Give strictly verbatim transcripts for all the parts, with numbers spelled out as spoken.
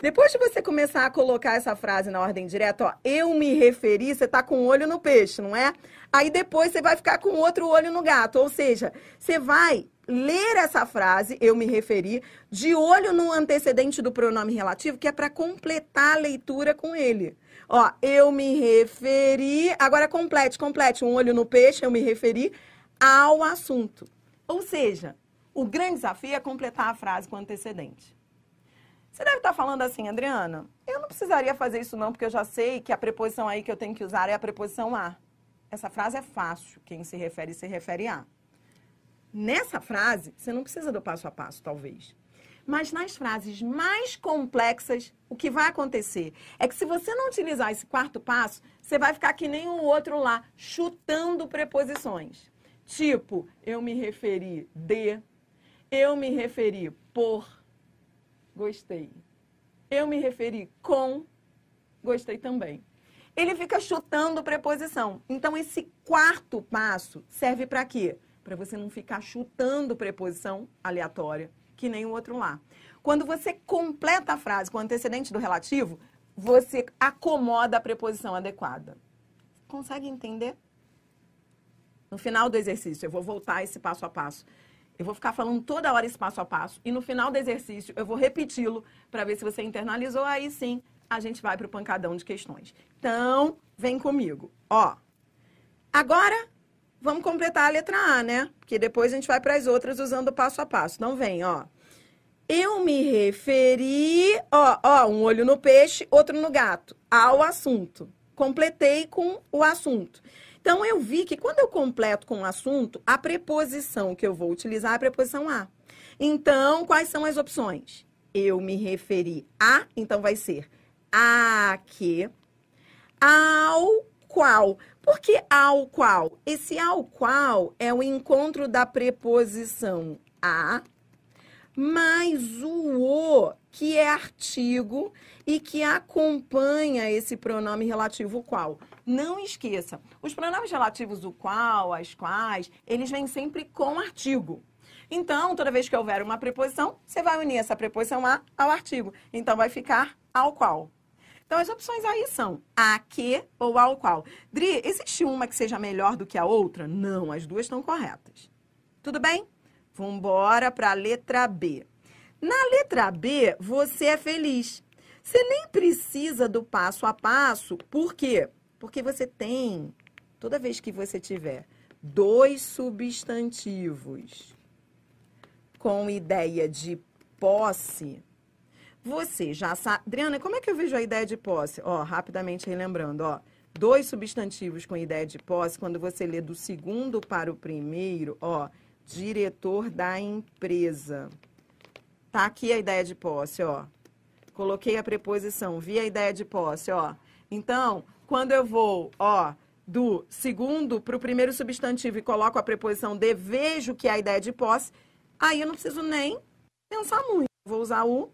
Depois de você começar a colocar essa frase na ordem direta, ó, eu me referi, você tá com um olho no peixe, não é? Aí depois você vai ficar com outro olho no gato, ou seja, você vai ler essa frase, eu me referi, de olho no antecedente do pronome relativo, que é para completar a leitura com ele. Ó, eu me referi, agora complete, complete, um olho no peixe, eu me referi ao assunto. Ou seja, o grande desafio é completar a frase com antecedente. Você deve estar falando assim, Adriana, eu não precisaria fazer isso não, porque eu já sei que a preposição aí que eu tenho que usar é a preposição a. Essa frase é fácil, quem se refere, se refere a. Nessa frase, você não precisa do passo a passo, talvez. Mas nas frases mais complexas, o que vai acontecer é que se você não utilizar esse quarto passo, você vai ficar que nem o outro lá, chutando preposições. Tipo, eu me referi de, eu me referi por, gostei. Eu me referi com, gostei também. Ele fica chutando preposição. Então, esse quarto passo serve para quê? Para você não ficar chutando preposição aleatória, que nem o outro lá. Quando você completa a frase com o antecedente do relativo, você acomoda a preposição adequada. Consegue entender? No final do exercício, eu vou voltar esse passo a passo. Eu vou ficar falando toda hora esse passo a passo. E no final do exercício, eu vou repeti-lo para ver se você internalizou. Aí sim, a gente vai para o pancadão de questões. Então, vem comigo. Ó, agora, vamos completar a letra A, né? Porque depois a gente vai para as outras usando o passo a passo. Então, vem, ó. Eu me referi, ó, ó, um olho no peixe, outro no gato, ao assunto. Completei com o assunto. Então, eu vi que quando eu completo com o assunto, a preposição que eu vou utilizar é a preposição a. Então, quais são as opções? Eu me referi a, então vai ser a que, ao qual. Por que ao qual? Esse ao qual é o encontro da preposição a mais o o, que é artigo e que acompanha esse pronome relativo qual. Não esqueça, os pronomes relativos o qual, as quais, eles vêm sempre com artigo. Então, toda vez que houver uma preposição, você vai unir essa preposição a ao artigo. Então, vai ficar ao qual. Então, as opções aí são a que ou ao qual. Dri, existe uma que seja melhor do que a outra? Não, as duas estão corretas. Tudo bem? Vamos embora para a letra B. Na letra B, você é feliz. Você nem precisa do passo a passo. Por quê? Porque você tem, toda vez que você tiver dois substantivos com ideia de posse, você já sabe... Adriana, como é que eu vejo a ideia de posse? Ó, rapidamente relembrando, ó. Dois substantivos com ideia de posse, quando você lê do segundo para o primeiro, ó, diretor da empresa. Tá aqui a ideia de posse, ó. Coloquei a preposição, vi a ideia de posse, ó. Então, quando eu vou, ó, do segundo para o primeiro substantivo e coloco a preposição de, vejo que é a ideia de posse, aí eu não preciso nem pensar muito. Vou usar o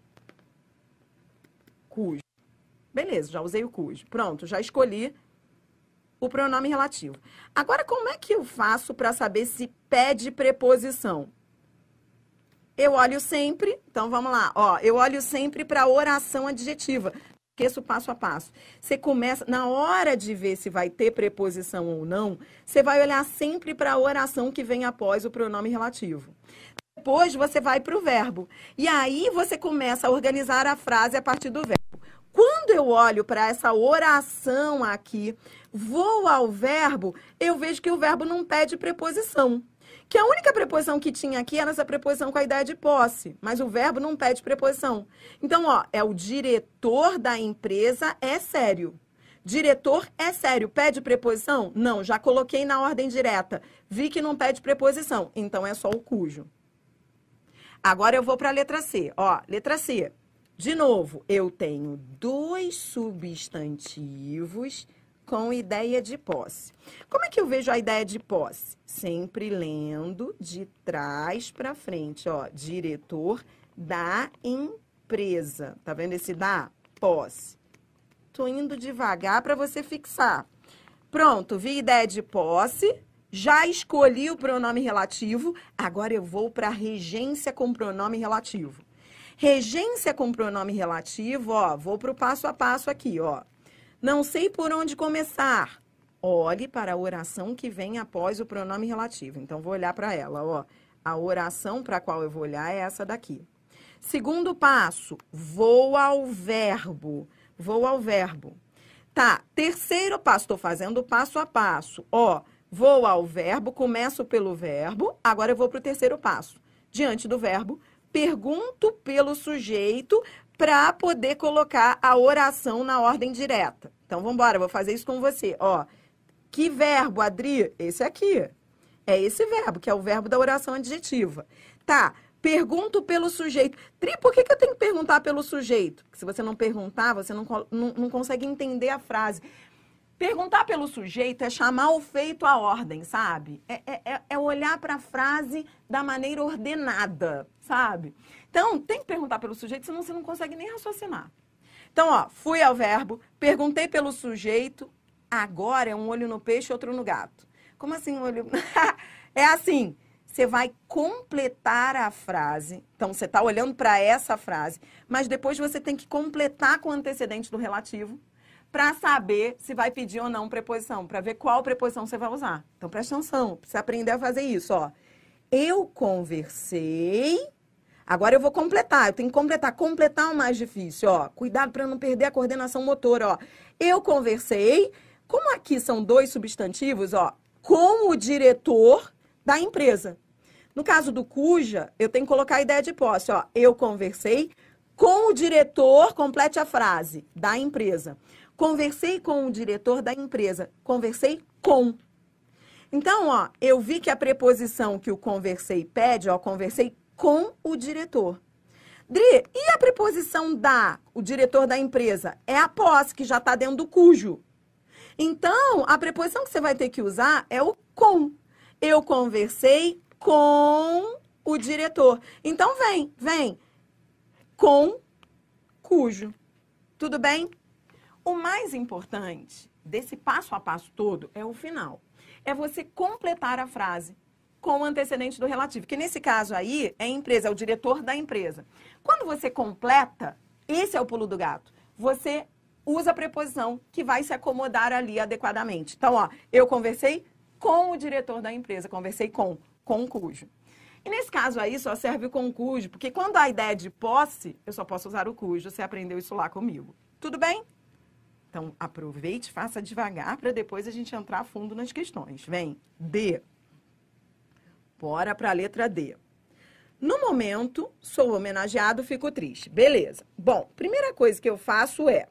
cujo. Beleza, já usei o cujo. Pronto, já escolhi o pronome relativo. Agora, como é que eu faço para saber se pede preposição? Eu olho sempre, então vamos lá, ó, eu olho sempre para a oração adjetiva. Esqueça o passo a passo. Você começa, na hora de ver se vai ter preposição ou não, você vai olhar sempre para a oração que vem após o pronome relativo. Depois você vai para o verbo. E aí você começa a organizar a frase a partir do verbo. Quando eu olho para essa oração aqui, vou ao verbo, eu vejo que o verbo não pede preposição. Que a única preposição que tinha aqui era essa preposição com a ideia de posse, mas o verbo não pede preposição. Então, ó, é o diretor da empresa é sério. Diretor é sério. Pede preposição? Não, já coloquei na ordem direta. Vi que não pede preposição, então é só o cujo. Agora eu vou para a letra C. Ó, letra C. De novo, eu tenho dois substantivos com ideia de posse. Como é que eu vejo a ideia de posse? Sempre lendo de trás para frente, ó. Diretor da empresa. Tá vendo esse da? Posse. Tô indo devagar para você fixar. Pronto, vi ideia de posse. Já escolhi o pronome relativo. Agora eu vou para a regência com pronome relativo. Regência com pronome relativo, ó, vou para o passo a passo aqui, ó. Não sei por onde começar. Olhe para a oração que vem após o pronome relativo. Então, vou olhar para ela, ó. A oração para a qual eu vou olhar é essa daqui. Segundo passo, vou ao verbo. Vou ao verbo. Tá, terceiro passo, estou fazendo passo a passo. Ó, vou ao verbo, começo pelo verbo, agora eu vou para o terceiro passo. Diante do verbo, pergunto pelo sujeito para poder colocar a oração na ordem direta. Então, vamos embora, vou fazer isso com você. Ó, que verbo, Adri? Esse aqui. É esse verbo, que é o verbo da oração adjetiva. Tá, pergunto pelo sujeito. Tri, por que que eu tenho que perguntar pelo sujeito? Porque se você não perguntar, você não, não, não consegue entender a frase. Perguntar pelo sujeito é chamar o feito à ordem, sabe? É, é, é olhar para a frase da maneira ordenada, sabe? Então, tem que perguntar pelo sujeito, senão você não consegue nem raciocinar. Então, ó, fui ao verbo, perguntei pelo sujeito, agora é um olho no peixe e outro no gato. Como assim um olho? É assim, você vai completar a frase, então você está olhando para essa frase, mas depois você tem que completar com o antecedente do relativo, para saber se vai pedir ou não preposição, para ver qual preposição você vai usar. Então, presta atenção, precisa aprender a fazer isso, ó. Eu conversei, agora eu vou completar, eu tenho que completar. Completar é o mais difícil, ó. Cuidado para não perder a coordenação motora, ó. Eu conversei, como aqui são dois substantivos, ó, com o diretor da empresa. No caso do cuja, eu tenho que colocar a ideia de posse, ó. Eu conversei com o diretor, complete a frase, da empresa. Conversei com o diretor da empresa. Conversei com. Então, ó, eu vi que a preposição que o conversei pede, ó, conversei com o diretor. Dri, e a preposição da, o diretor da empresa? É a posse, que já está dentro do cujo. Então, a preposição que você vai ter que usar é o com. Eu conversei com o diretor. Então, vem, vem. Com cujo. Tudo bem? O mais importante desse passo a passo todo é o final. É você completar a frase com o antecedente do relativo. Que nesse caso aí, é a empresa, é o diretor da empresa. Quando você completa, esse é o pulo do gato. Você usa a preposição que vai se acomodar ali adequadamente. Então, ó, eu conversei com o diretor da empresa. Conversei com, com cujo. E nesse caso aí, só serve o com cujo, porque quando a ideia é de posse, eu só posso usar o cujo. Você aprendeu isso lá comigo. Tudo bem? Então, aproveite, faça devagar, para depois a gente entrar a fundo nas questões. Vem, D. Bora para a letra D. No momento, sou homenageado, fico triste. Beleza. Bom, primeira coisa que eu faço é...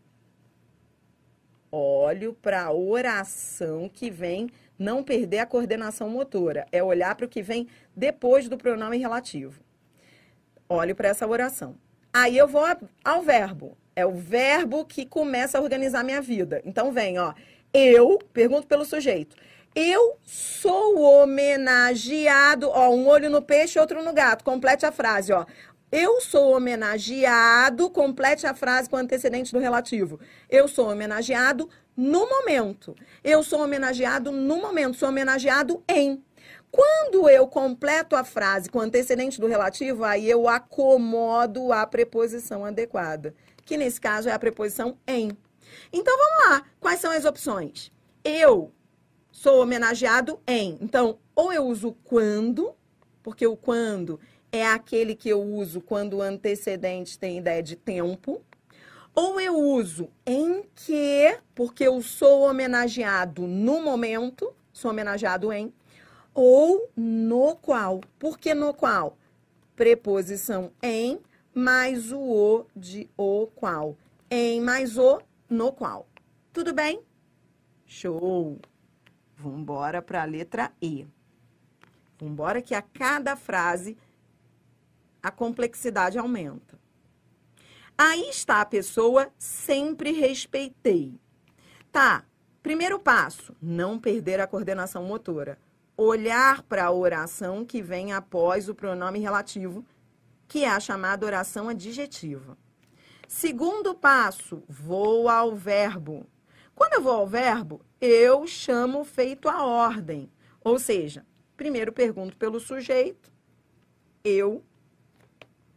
olho para a oração que vem, não perder a coordenação motora. É olhar para o que vem depois do pronome relativo. Olho para essa oração. Aí eu vou ao verbo. É o verbo que começa a organizar minha vida. Então, vem, ó. Eu, pergunto pelo sujeito. Eu sou homenageado, ó, um olho no peixe, outro no gato. Complete a frase, ó. Eu sou homenageado, complete a frase com antecedente do relativo. Eu sou homenageado no momento. Eu sou homenageado no momento. Sou homenageado em. Quando eu completo a frase com antecedente do relativo, aí eu acomodo a preposição adequada. Que nesse caso é a preposição em. Então, vamos lá. Quais são as opções? Eu sou homenageado em. Então, ou eu uso quando, porque o quando é aquele que eu uso quando o antecedente tem ideia de tempo. Ou eu uso em que, porque eu sou homenageado no momento, sou homenageado em. Ou no qual. Por que no qual? Preposição em mais o o de o qual. Em mais o, no qual. Tudo bem? Show! Vambora para a letra E. Vambora que a cada frase a complexidade aumenta. Aí está a pessoa, sempre respeitei. Tá, primeiro passo, não perder a coordenação motora. Olhar para a oração que vem após o pronome relativo, que é a chamada oração adjetiva. Segundo passo, vou ao verbo. Quando eu vou ao verbo, eu chamo o feito à ordem. Ou seja, primeiro pergunto pelo sujeito, eu.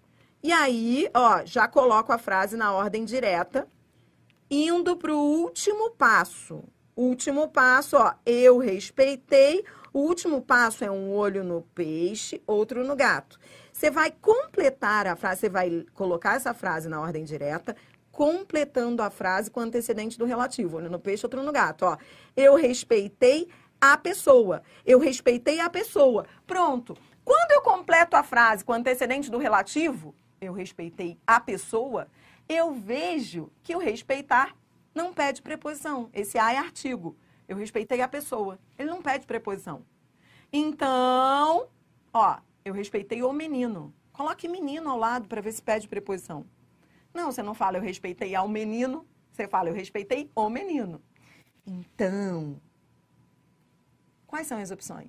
E aí, ó, já coloco a frase na ordem direta, indo para o último passo. Último passo, ó, eu respeitei. O último passo é um olho no peixe, outro no gato. Você vai completar a frase, você vai colocar essa frase na ordem direta, completando a frase com o antecedente do relativo. Olho no peixe, outro no gato, ó. Eu respeitei a pessoa. Eu respeitei a pessoa. Pronto. Quando eu completo a frase com o antecedente do relativo, eu respeitei a pessoa, eu vejo que o respeitar não pede preposição. Esse a é artigo. Eu respeitei a pessoa. Ele não pede preposição. Então, ó, eu respeitei o menino. Coloque menino ao lado para ver se pede preposição. Não, você não fala eu respeitei ao menino, você fala eu respeitei o menino. Então, quais são as opções?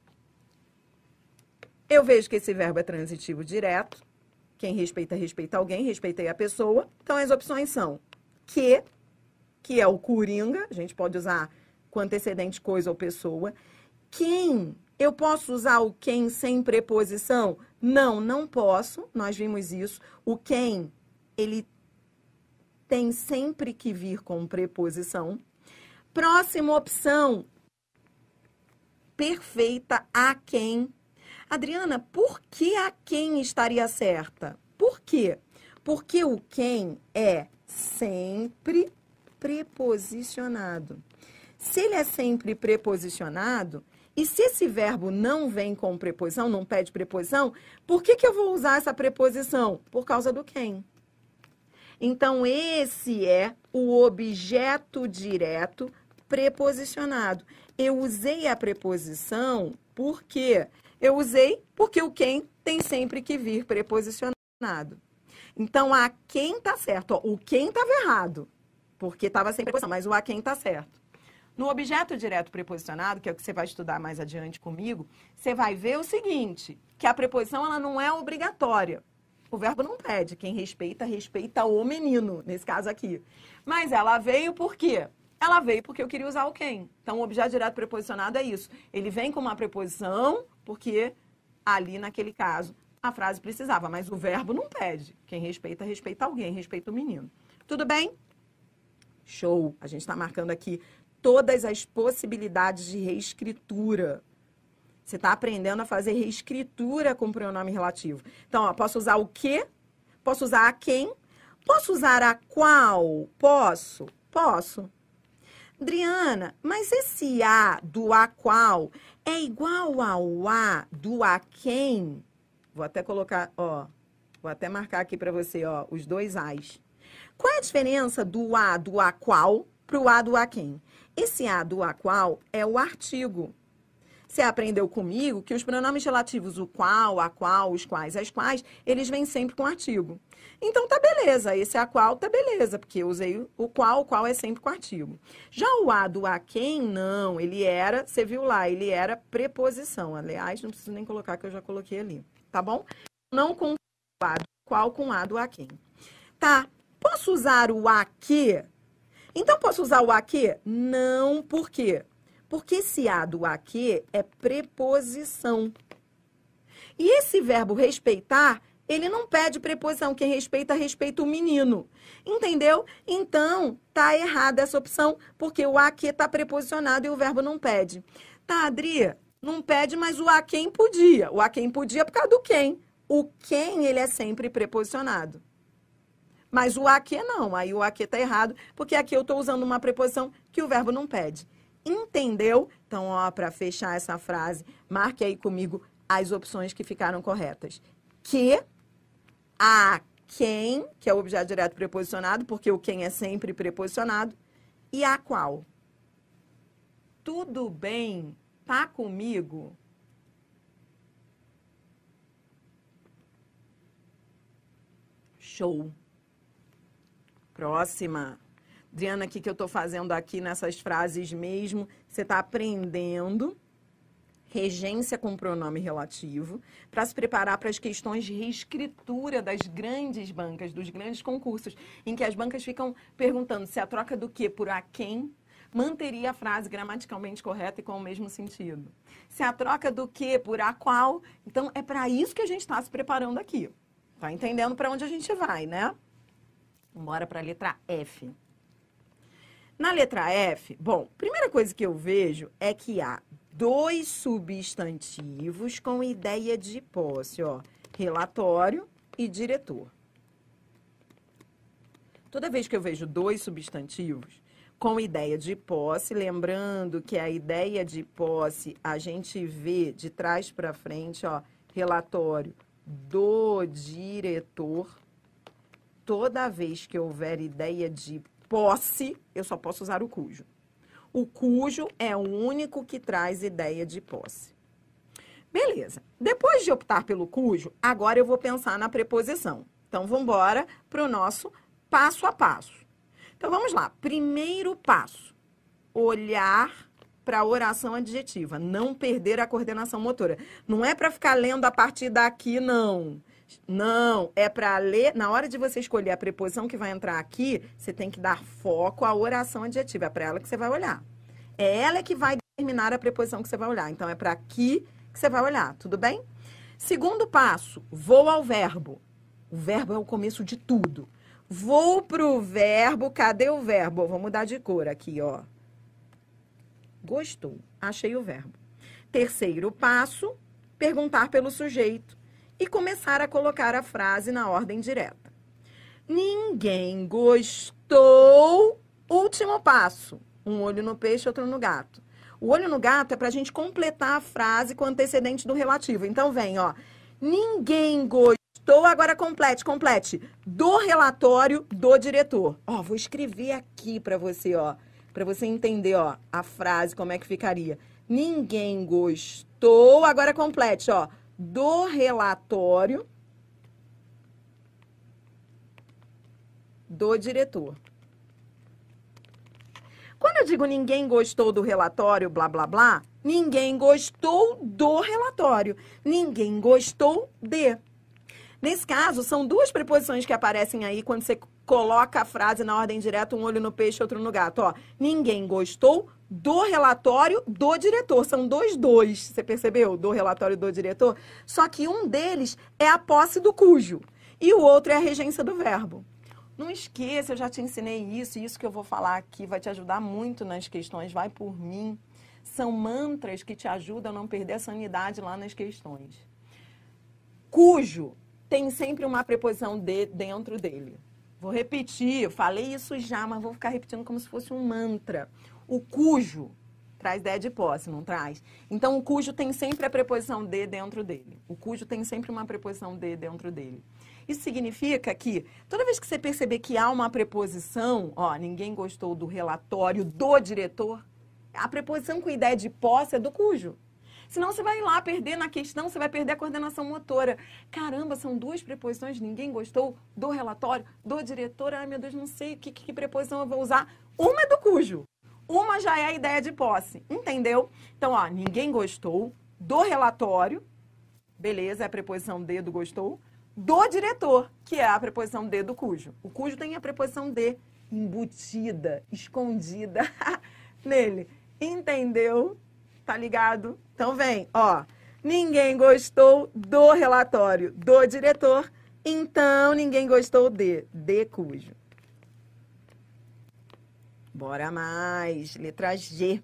Eu vejo que esse verbo é transitivo direto. Quem respeita, respeita alguém, respeitei a pessoa. Então, as opções são que, que é o coringa, a gente pode usar com antecedente coisa ou pessoa. Quem, eu posso usar o quem sem preposição? Não, não posso, nós vimos isso. O quem, ele tem sempre que vir com preposição. Próxima opção, perfeita, a quem. Adriana, por que a quem estaria certa? Por quê? Porque o quem é sempre preposicionado. Se ele é sempre preposicionado, e se esse verbo não vem com preposição, não pede preposição, por que que eu vou usar essa preposição? Por causa do quem. Então, esse é o objeto direto preposicionado. Eu usei a preposição por quê? Eu usei porque o quem tem sempre que vir preposicionado. Então, a quem tá certo. Ó, o quem estava errado, porque estava sem preposição, mas o a quem tá certo. No objeto direto preposicionado, que é o que você vai estudar mais adiante comigo, você vai ver o seguinte, que a preposição ela não é obrigatória. O verbo não pede. Quem respeita, respeita o menino, nesse caso aqui. Mas ela veio por quê? Ela veio porque eu queria usar o quem. Então, o objeto direto preposicionado é isso. Ele vem com uma preposição porque ali, naquele caso, a frase precisava. Mas o verbo não pede. Quem respeita, respeita alguém, respeita o menino. Tudo bem? Show! A gente está marcando aqui todas as possibilidades de reescritura. Você está aprendendo a fazer reescritura com pronome relativo. Então, ó, posso usar o que? Posso usar a quem? Posso usar a qual? Posso? Posso. Adriana, mas esse a do a qual é igual ao a do a quem? Vou até colocar, ó, vou até marcar aqui para você, ó, os dois as. Qual é a diferença do a do a qual para o a do a quem? Esse a do a qual é o artigo. Você aprendeu comigo que os pronomes relativos, o qual, a qual, os quais, as quais, eles vêm sempre com artigo. Então, tá beleza. Esse a qual tá beleza, porque eu usei o qual, o qual é sempre com artigo. Já o a do a quem, não. Ele era, você viu lá, ele era preposição. Aliás, não preciso nem colocar, que eu já coloquei ali. Tá bom? Não com o a do qual com a do a quem. Tá. Posso usar o a que? Então, posso usar o a que? Não, por quê? Porque esse a do a que é preposição. E esse verbo respeitar, ele não pede preposição. Quem respeita, respeita o menino. Entendeu? Então, tá errada essa opção, porque o a que tá preposicionado e o verbo não pede. Tá, Adri? Não pede, mas o a quem podia. O a quem podia por causa do quem. O quem, ele é sempre preposicionado. Mas o a que não. Aí o a que tá errado, porque aqui eu tô usando uma preposição que o verbo não pede. Entendeu? Então, ó, para fechar essa frase, marque aí comigo as opções que ficaram corretas. Que, a quem, que é o objeto direto preposicionado, porque o quem é sempre preposicionado, e a qual. Tudo bem? Tá comigo? Show. Próxima. Adriana, o que que eu estou fazendo aqui nessas frases mesmo? Você está aprendendo regência com pronome relativo para se preparar para as questões de reescritura das grandes bancas, dos grandes concursos, em que as bancas ficam perguntando se a troca do que por a quem manteria a frase gramaticalmente correta e com o mesmo sentido. Se a troca do que por a qual. Então, é para isso que a gente está se preparando aqui. Tá entendendo para onde a gente vai, né? Bora para a letra F. Na letra F, bom, primeira coisa que eu vejo é que há dois substantivos com ideia de posse, ó, relatório e diretor. Toda vez que eu vejo dois substantivos com ideia de posse, lembrando que a ideia de posse a gente vê de trás para frente, ó, relatório do diretor. Toda vez que houver ideia de posse, eu só posso usar o cujo. O cujo é o único que traz ideia de posse. Beleza. Depois de optar pelo cujo, agora eu vou pensar na preposição. Então, vamos embora para o nosso passo a passo. Então, vamos lá. Primeiro passo, olhar para a oração adjetiva. Não perder a coordenação motora. Não é para ficar lendo a partir daqui, não. Não, é para ler, na hora de você escolher a preposição que vai entrar aqui, você tem que dar foco à oração adjetiva, é para ela que você vai olhar. É ela que vai determinar a preposição que você vai olhar, então é para aqui que você vai olhar, tudo bem? Segundo passo, vou ao verbo. O verbo é o começo de tudo. Vou pro verbo, cadê o verbo? Vou mudar de cor aqui, ó. Gostou, achei o verbo. Terceiro passo, perguntar pelo sujeito. E começar a colocar a frase na ordem direta. Ninguém gostou. Último passo. Um olho no peixe, outro no gato. O olho no gato é para a gente completar a frase com o antecedente do relativo. Então, vem, ó. Ninguém gostou. Agora complete, complete. Do relatório do diretor. Ó, vou escrever aqui para você, ó. Para você entender, ó, a frase, como é que ficaria. Ninguém gostou. Agora complete, ó. Do relatório do diretor. Quando eu digo ninguém gostou do relatório, blá, blá, blá, ninguém gostou do relatório. Ninguém gostou de. Nesse caso, são duas preposições que aparecem aí quando você coloca a frase na ordem direta, um olho no peixe, outro no gato. Ó, ninguém gostou do relatório do diretor. São dois dois, você percebeu? Do relatório do diretor. Só que um deles é a posse do cujo e o outro é a regência do verbo. Não esqueça, eu já te ensinei isso, e isso que eu vou falar aqui vai te ajudar muito nas questões, vai por mim. São mantras que te ajudam a não perder a sanidade lá nas questões. Cujo tem sempre uma preposição de dentro dele. Vou repetir, eu falei isso já, mas vou ficar repetindo como se fosse um mantra. O cujo traz ideia de posse, não traz? Então, o cujo tem sempre a preposição de dentro dele. O cujo tem sempre uma preposição de dentro dele. Isso significa que, toda vez que você perceber que há uma preposição, ó, ninguém gostou do relatório do diretor, a preposição com ideia de posse é do cujo. Senão você vai lá perder na questão, você vai perder a coordenação motora. Caramba, são duas preposições, ninguém gostou do relatório, do diretor. Ai, meu Deus, não sei que, que preposição eu vou usar. Uma é do cujo, uma já é a ideia de posse, entendeu? Então, ó, ninguém gostou do relatório, beleza, é a preposição de do gostou, do diretor, que é a preposição de do cujo. O cujo tem a preposição de embutida, escondida nele, entendeu? Tá ligado? Então vem, ó. Ninguém gostou do relatório do diretor, então ninguém gostou de, de cujo. Bora mais, letra G.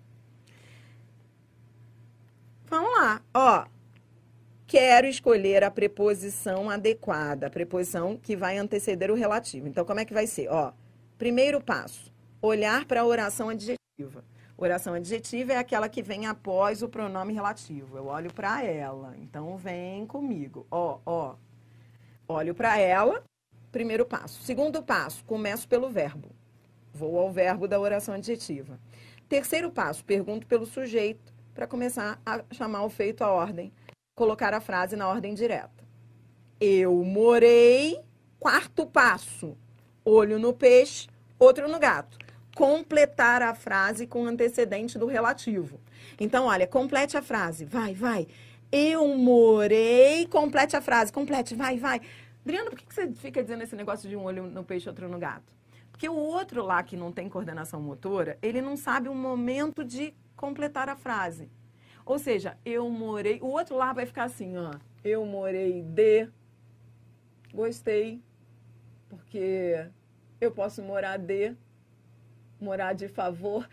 Vamos lá, ó. Quero escolher a preposição adequada, a preposição que vai anteceder o relativo. Então, como é que vai ser? Ó, primeiro passo, olhar para a oração adjetiva. Oração adjetiva é aquela que vem após o pronome relativo. Eu olho para ela. Então, vem comigo. Ó, ó. Olho para ela. Primeiro passo. Segundo passo, começo pelo verbo. Vou ao verbo da oração adjetiva. Terceiro passo, pergunto pelo sujeito para começar a chamar o feito à ordem. Colocar a frase na ordem direta. Eu morei. Quarto passo. Olho no peixe, outro no gato. Completar a frase com antecedente do relativo. Então, olha, complete a frase. Vai, vai. Eu morei. Complete a frase. Complete, vai, vai. Adriana, por que você fica dizendo esse negócio de um olho no peixe e outro no gato? Porque o outro lá que não tem coordenação motora, ele não sabe o momento de completar a frase. Ou seja, eu morei... O outro lá vai ficar assim, ó. Eu morei de... gostei, porque eu posso morar de, morar de favor.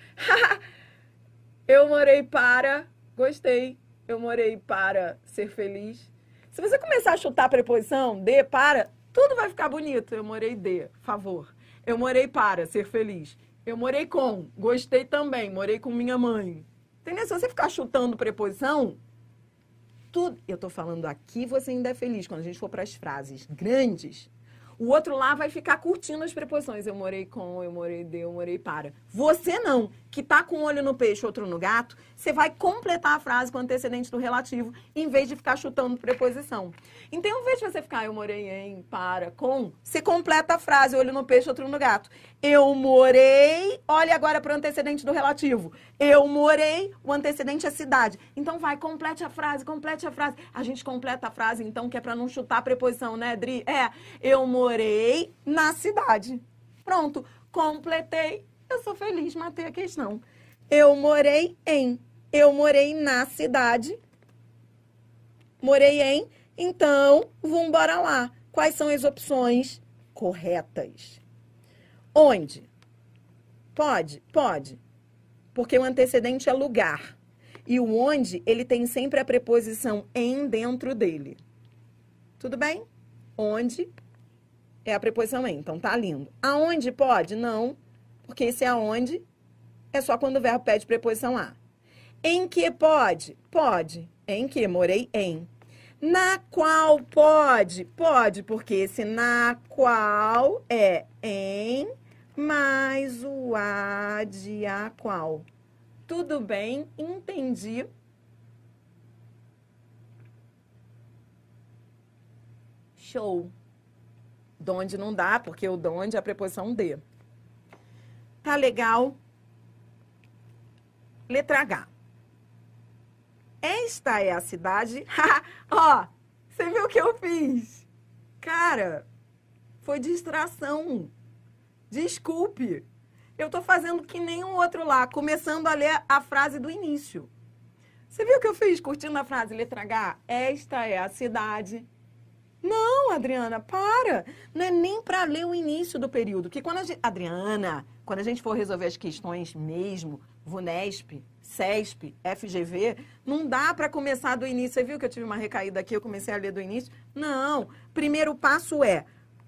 Eu morei para, gostei, eu morei para ser feliz. Se você começar a chutar a preposição de, para, tudo vai ficar bonito. Eu morei de, favor. Eu morei para ser feliz. Eu morei com, gostei também, morei com minha mãe. Entendeu? Se você ficar chutando preposição, tudo. Eu tô falando aqui, você ainda é feliz. Quando a gente for para as frases grandes, o outro lá vai ficar curtindo as preposições. Eu morei com, eu morei de, eu morei para. Você não, que tá com um olho no peixe, outro no gato, você vai completar a frase com o antecedente do relativo, em vez de ficar chutando preposição. Então, em vez de você ficar, eu morei em, para, com, você completa a frase, olho no peixe, outro no gato. Eu morei, olha agora para o antecedente do relativo. Eu morei, o antecedente é cidade. Então, vai, complete a frase, complete a frase. A gente completa a frase, então, que é para não chutar a preposição, né, Dri? É, eu morei na cidade. Pronto, completei. Eu sou feliz, matei a questão. Eu morei em. Eu morei na cidade. Morei em. Então, vamos embora lá. Quais são as opções corretas? Onde? Pode? Pode. Porque o antecedente é lugar. E o onde, ele tem sempre a preposição em dentro dele. Tudo bem? Onde é a preposição em. Então, tá lindo. Aonde pode? Não. Porque esse aonde é só quando o verbo pede preposição a. Em que pode? Pode. Em que? Morei em. Na qual pode? Pode, porque esse na qual é em mais o a de a qual. Tudo bem? Entendi. Show. Donde não dá, porque o donde é a preposição de. Tá legal? Letra H. Esta é a cidade. Ó, você viu o que eu fiz? Cara, foi distração. Desculpe. Eu tô fazendo que nem o outro lá, começando a ler a frase do início. Você viu o que eu fiz curtindo a frase letra H? Esta é a cidade. Não, Adriana, para. Não é nem para ler o início do período. Que quando a gente... Adriana, quando a gente for resolver as questões mesmo, VUNESP, CESP, F G V, não dá para começar do início. Você viu que eu tive uma recaída aqui, eu comecei a ler do início? Não. Primeiro passo é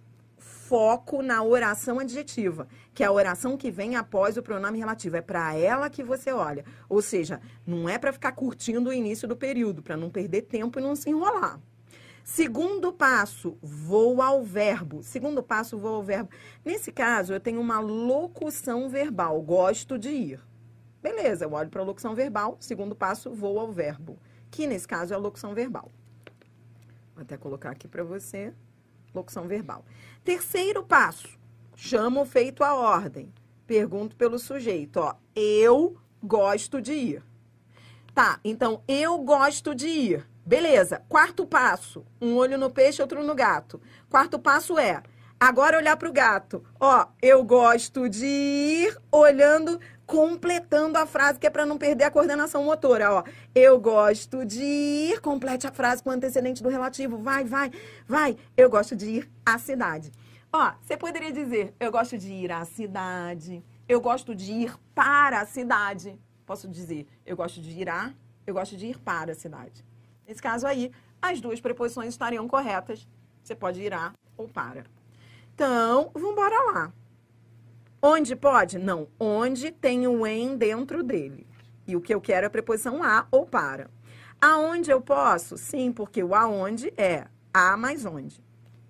foco na oração adjetiva, que é a oração que vem após o pronome relativo. É para ela que você olha. Ou seja, não é para ficar curtindo o início do período, para não perder tempo e não se enrolar. Segundo passo, vou ao verbo. Segundo passo, vou ao verbo. Nesse caso, eu tenho uma locução verbal. Gosto de ir. Beleza, eu olho para a locução verbal. Segundo passo, vou ao verbo. Que, nesse caso, é a locução verbal. Vou até colocar aqui para você. Locução verbal. Terceiro passo, chamo o feito à ordem. Pergunto pelo sujeito, ó. Eu gosto de ir. Tá, então, eu gosto de ir. Beleza. Quarto passo, um olho no peixe, outro no gato. Quarto passo é, agora olhar para o gato. Ó, eu gosto de ir olhando, completando a frase, que é para não perder a coordenação motora, ó. Eu gosto de ir, complete a frase com o antecedente do relativo. Vai, vai, vai. Eu gosto de ir à cidade. Ó, você poderia dizer, eu gosto de ir à cidade. Eu gosto de ir para a cidade. Posso dizer, eu gosto de ir a, eu gosto de ir para a cidade. Nesse caso aí, as duas preposições estariam corretas. Você pode ir a ou para. Então, vamos embora lá. Onde pode? Não. Onde tem o em dentro dele. E o que eu quero é a preposição a ou para. Aonde eu posso? Sim, porque o aonde é a mais onde.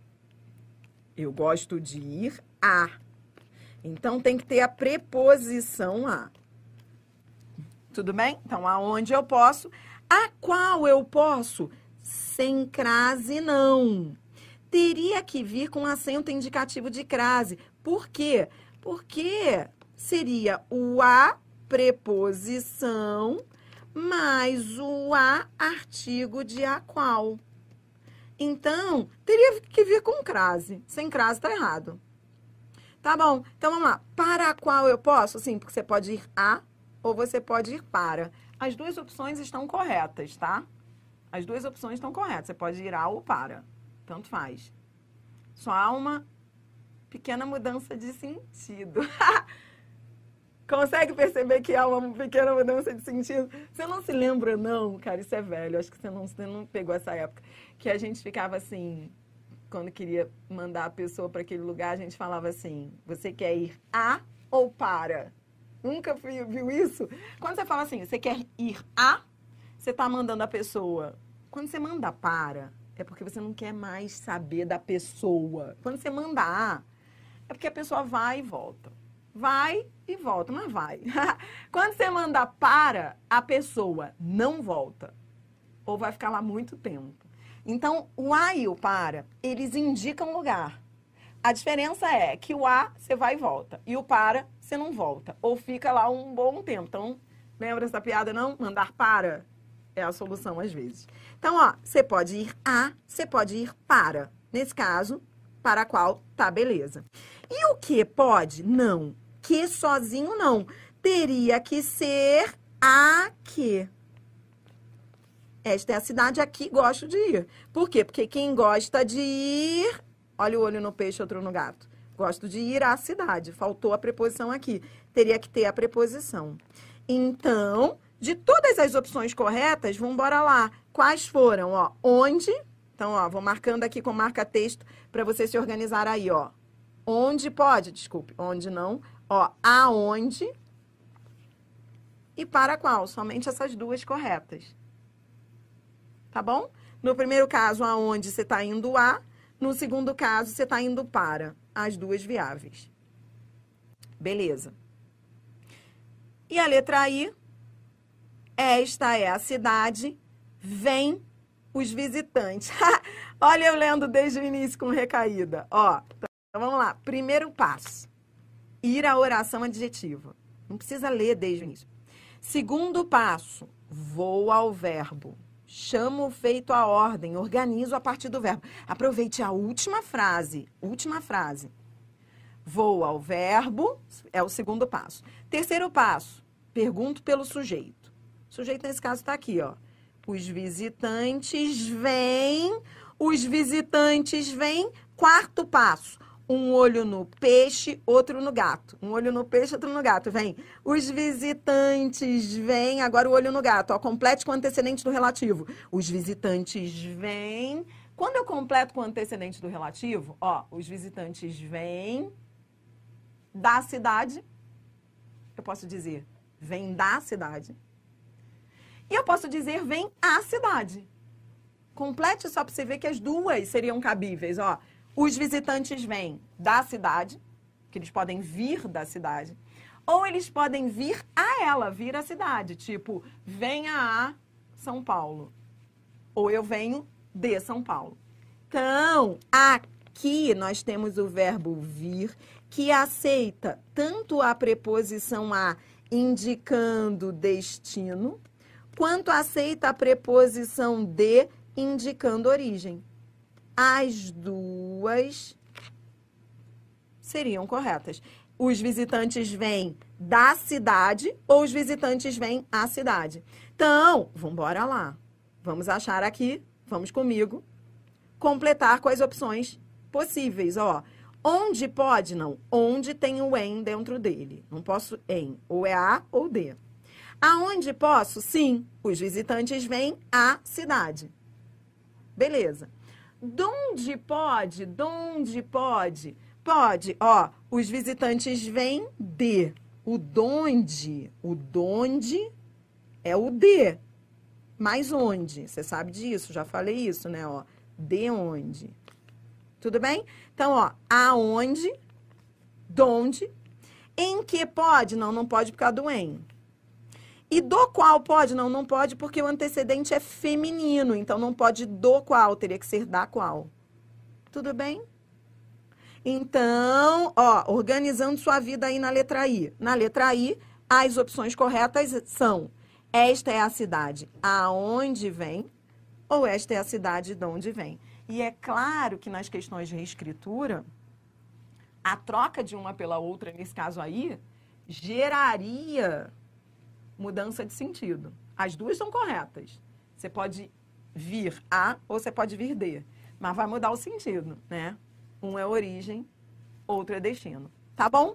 Eu gosto de ir a. Então, tem que ter a preposição a. Tudo bem? Então, aonde eu posso... A qual eu posso? Sem crase, não. Teria que vir com acento indicativo de crase. Por quê? Porque seria o a preposição mais o a artigo de a qual. Então, teria que vir com crase. Sem crase tá errado. Tá bom? Então, vamos lá. Para a qual eu posso? Sim, porque você pode ir a ou você pode ir para. As duas opções estão corretas, tá? As duas opções estão corretas. Você pode ir a ou para. Tanto faz. Só há uma pequena mudança de sentido. Consegue perceber que há uma pequena mudança de sentido? Você não se lembra, não, cara, isso é velho. Acho que você não, você não pegou essa época. Que a gente ficava assim, quando queria mandar a pessoa para aquele lugar, a gente falava assim, você quer ir a ou para? Nunca viu isso? Quando você fala assim, você quer ir a, você está mandando a pessoa. Quando você manda para, é porque você não quer mais saber da pessoa. Quando você manda a, é porque a pessoa vai e volta. Vai e volta, mas vai. Quando você manda para, a pessoa não volta. Ou vai ficar lá muito tempo. Então, o a e o para, eles indicam lugar. A diferença é que o a, você vai e volta. E o para, você não volta. Ou fica lá um bom tempo. Então, lembra essa piada, não? Mandar para é a solução, às vezes. Então, ó, você pode ir a, você pode ir para. Nesse caso, para qual, tá, beleza. E o que pode? Não. Que sozinho, não. Teria que ser a que. Esta é a cidade, aqui gosto de ir. Por quê? Porque quem gosta de ir... Olha o olho no peixe, outro no gato. Gosto de ir à cidade. Faltou a preposição aqui. Teria que ter a preposição. Então, de todas as opções corretas, vamos embora lá. Quais foram? Ó, onde? Então, ó, vou marcando aqui com marca-texto para você se organizar aí, ó. Onde pode? Desculpe, onde não. Ó, aonde e para qual? Somente essas duas corretas. Tá bom? No primeiro caso, aonde você está indo a. No segundo caso, você está indo para. As duas viáveis. Beleza. E a letra I. Esta é a cidade. Vem os visitantes. Olha eu lendo desde o início com recaída. Ó, então vamos lá. Primeiro passo. Ir à oração adjetiva. Não precisa ler desde o início. Segundo passo. Vou ao verbo. Chamo o feito à ordem, organizo a partir do verbo. Aproveite a última frase, última frase. Vou ao verbo, é o segundo passo. Terceiro passo, pergunto pelo sujeito. O sujeito, nesse caso, está aqui, ó. Os visitantes vêm, os visitantes vêm. Quarto passo, um olho no peixe, outro no gato. Um olho no peixe, outro no gato. Vem. Os visitantes vêm. Agora o olho no gato. Ó, complete com o antecedente do relativo. Os visitantes vêm. Quando eu completo com o antecedente do relativo, ó, os visitantes vêm da cidade. Eu posso dizer, vem da cidade. E eu posso dizer, vem à cidade. Complete só para você ver que as duas seriam cabíveis, ó. Os visitantes vêm da cidade, que eles podem vir da cidade, ou eles podem vir a ela, vir à cidade, tipo, venha a São Paulo, ou eu venho de São Paulo. Então, aqui nós temos o verbo vir, que aceita tanto a preposição a, indicando destino, quanto aceita a preposição de, indicando origem. As duas seriam corretas. Os visitantes vêm da cidade ou os visitantes vêm à cidade. Então, vamos embora lá. Vamos achar aqui, vamos comigo, completar com as opções possíveis. Ó, onde pode? Não. Onde tem o em dentro dele. Não posso em. Ou é a ou de. Aonde posso? Sim. Os visitantes vêm à cidade. Beleza. Donde pode? Donde pode? Pode, ó, os visitantes vêm de. O donde, o donde é o de. Mas onde? Você sabe disso, já falei isso, né, ó. De onde? Tudo bem? Então, ó, aonde, donde, em que pode? Não, não pode por causa do em. E do qual pode? Não, não pode porque o antecedente é feminino. Então, não pode do qual, teria que ser da qual. Tudo bem? Então, ó, organizando sua vida aí na letra I. Na letra I, as opções corretas são: esta é a cidade aonde vem, ou esta é a cidade de onde vem. E é claro que nas questões de reescritura, a troca de uma pela outra, nesse caso aí, geraria mudança de sentido. As duas são corretas. Você pode vir a ou você pode vir de, mas vai mudar o sentido, né? Um é origem, outro é destino. Tá bom?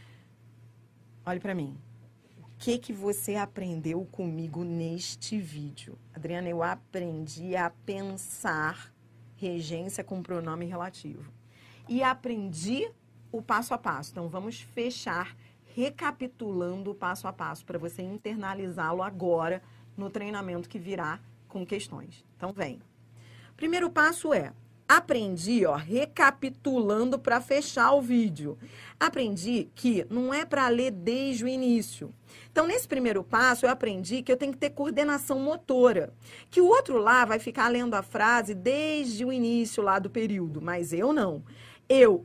Olhe para mim. O que que você aprendeu comigo neste vídeo? Adriana, eu aprendi a pensar regência com pronome relativo. E aprendi o passo a passo. Então, vamos fechar recapitulando o passo a passo para você internalizá-lo agora no treinamento que virá com questões. Então, vem. Primeiro passo é, aprendi, ó, recapitulando para fechar o vídeo. Aprendi que não é para ler desde o início. Então, nesse primeiro passo, eu aprendi que eu tenho que ter coordenação motora. Que o outro lá vai ficar lendo a frase desde o início lá do período, mas eu não. Eu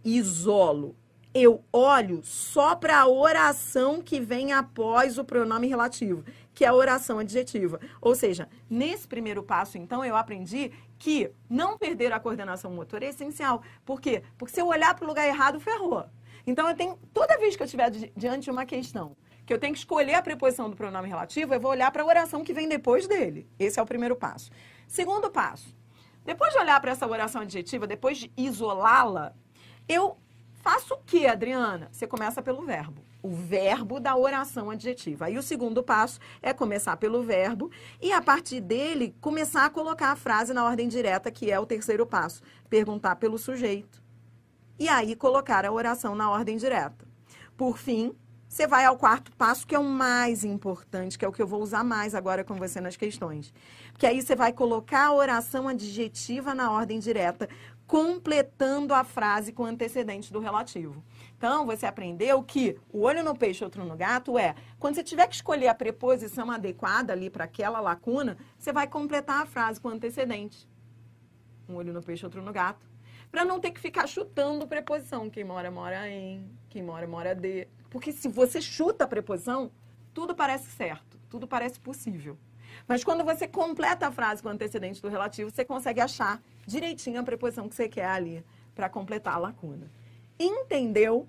isolo. Eu olho só para a oração que vem após o pronome relativo, que é a oração adjetiva. Ou seja, nesse primeiro passo, então, eu aprendi que não perder a coordenação motora é essencial. Por quê? Porque se eu olhar para o lugar errado, ferrou. Então, eu tenho, toda vez que eu estiver di- diante de uma questão, que eu tenho que escolher a preposição do pronome relativo, eu vou olhar para a oração que vem depois dele. Esse é o primeiro passo. Segundo passo, depois de olhar para essa oração adjetiva, depois de isolá-la, eu faço o que, Adriana? Você começa pelo verbo. O verbo da oração adjetiva. Aí o segundo passo é começar pelo verbo e, a partir dele, começar a colocar a frase na ordem direta, que é o terceiro passo. Perguntar pelo sujeito. E aí colocar a oração na ordem direta. Por fim, você vai ao quarto passo, que é o mais importante, que é o que eu vou usar mais agora com você nas questões. Porque aí você vai colocar a oração adjetiva na ordem direta, completando a frase com antecedentes do relativo. Então, você aprendeu que o olho no peixe, outro no gato é, quando você tiver que escolher a preposição adequada ali para aquela lacuna, você vai completar a frase com antecedente. Um olho no peixe, outro no gato. Para não ter que ficar chutando preposição. Quem mora, mora em. Quem mora, mora de. Porque se você chuta a preposição, tudo parece certo, tudo parece possível. Mas quando você completa a frase com antecedente do relativo, você consegue achar direitinho a preposição que você quer ali para completar a lacuna. Entendeu?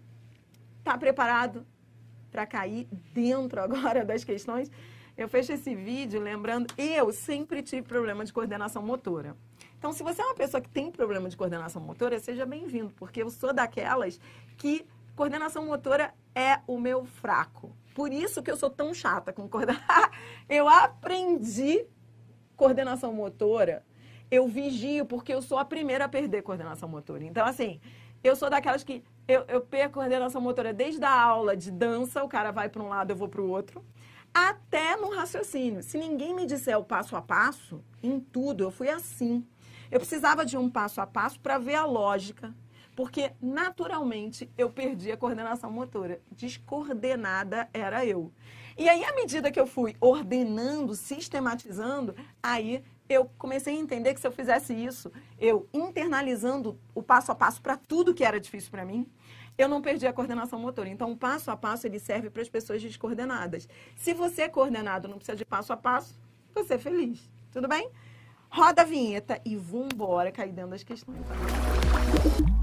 Tá preparado para cair dentro agora das questões? Eu fecho esse vídeo lembrando, eu sempre tive problema de coordenação motora. Então, se você é uma pessoa que tem problema de coordenação motora, seja bem-vindo, porque eu sou daquelas que coordenação motora é o meu fraco. Por isso que eu sou tão chata com coordenação. Eu aprendi coordenação motora, eu vigio, porque eu sou a primeira a perder coordenação motora. Então, assim, eu sou daquelas que eu, eu perco coordenação motora desde a aula de dança, o cara vai para um lado, eu vou para o outro, até no raciocínio. Se ninguém me disser o passo a passo, em tudo, eu fui assim. Eu precisava de um passo a passo para ver a lógica, porque, naturalmente, eu perdi a coordenação motora. Descoordenada era eu. E aí, à medida que eu fui ordenando, sistematizando, aí eu comecei a entender que se eu fizesse isso, eu internalizando o passo a passo para tudo que era difícil para mim, eu não perdi a coordenação motora. Então, o passo a passo, ele serve para as pessoas descoordenadas. Se você é coordenado, não precisa de passo a passo, você é feliz. Tudo bem? Roda a vinheta e vambora cair dentro das questões.